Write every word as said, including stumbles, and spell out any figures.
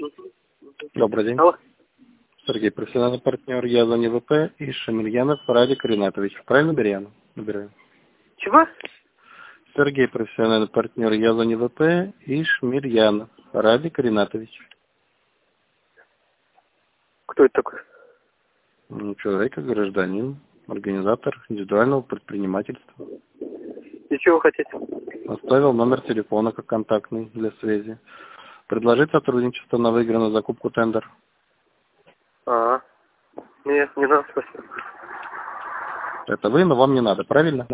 Добрый день. Алло. Сергей, профессиональный партнер Язани ВП и Шамильянов Радик Ринатович. Правильно набираем? Набираем. Чего? Сергей, профессиональный партнер Язани ВП и Шмирьянов Радик Ринатович. Кто это такой? Ну, человек, гражданин, организатор индивидуального предпринимательства. И чего вы хотите? Оставил номер телефона как контактный для связи. Предложить сотрудничество на выигранную закупку тендер. А, нет, не надо, спасибо. Это вы, но вам не надо, правильно?